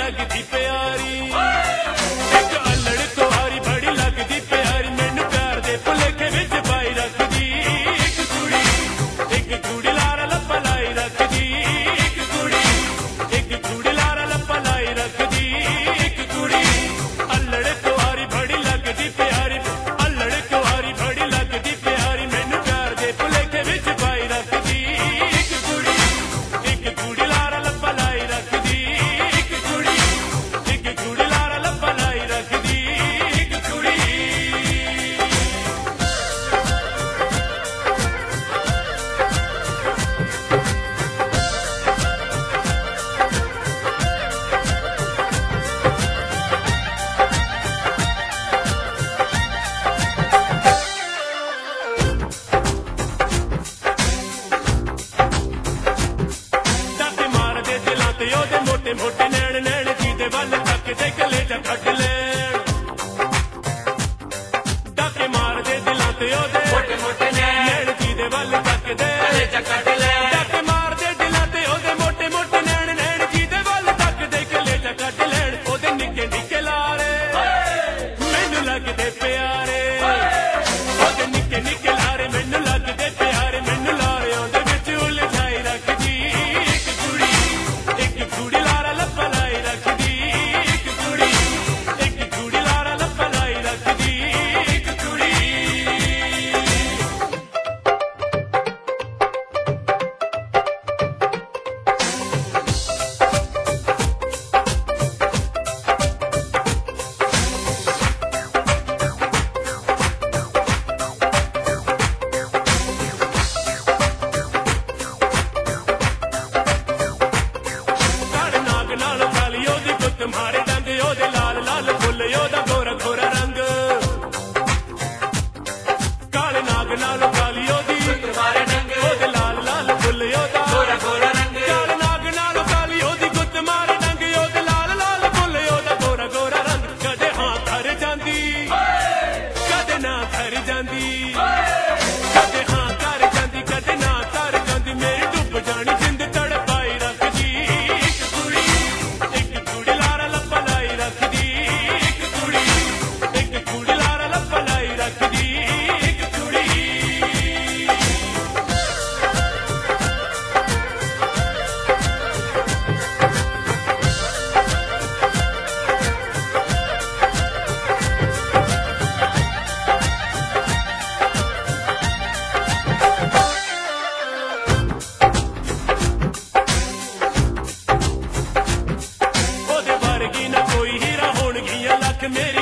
लगदी प्यारी एक अल्लड़ कुआरी बड़ी लगदी प्यारी मैनू प्यार दे भुलेखे विच पाई रखदी एक कुड़ी लारा लप्पा लाई रखदी एक कुड़ी लारा लप्पा लाई रखदी एक कुड़ी अल्लड़ कुआरी बड़ी लगदी प्यारी अल्लड़ कुआरी बड़ी लगदी प्यारी मैनू प्यार दे भुलेखे विच पाई रखदी एक कुड़ी लारा लप्पा लाई रखदी एक कुड़ी लारा लप्पा लाई रखदी एक कुड़ी मोटे मोटे नैन नैन जीदे वल तक दे कलेजा कट लैन डाके मार दे दिलां ते ओदे मोटे मोटे नैन जीदे वल तक दे कलेजा कट लैन डाके मार दे दिलां ते ओदे मोटे मोटे नैन नैन जीदे वल तक दे कलेजा कट लैन ओदे निक्के निक्के लारे मैनू लगदे प्यारे ओदे निक्के निक्के लारे मैनू लगदे प्यारे मैनू लारे ओदे विच उलझाई रखदी एक कुड़ी लारा लप्पा लाई रखदी एक कुड़ी लारा लप्पा लाई रखदी एक कुड़ी तुम्हारे डंग ओदे लाल लाल फुल ओदा गोरा गोरा रंग काले नाग नाल काली ओदी तुम्हारे डंग ओदे लाल लाल फुल ओदा गोरा गोरा रंग काले नाग नाल काली ओदी गुत्त मारे डंग ओदे लाल लाल फुल ओदा गोरा गोरा रंग कदे हां कर जांदी कदे ना कर जांदी कदे हां कर जांदी कदे ना कर जांदी मेरी डुब जानी जिंद तड़पाई रखदी मेरी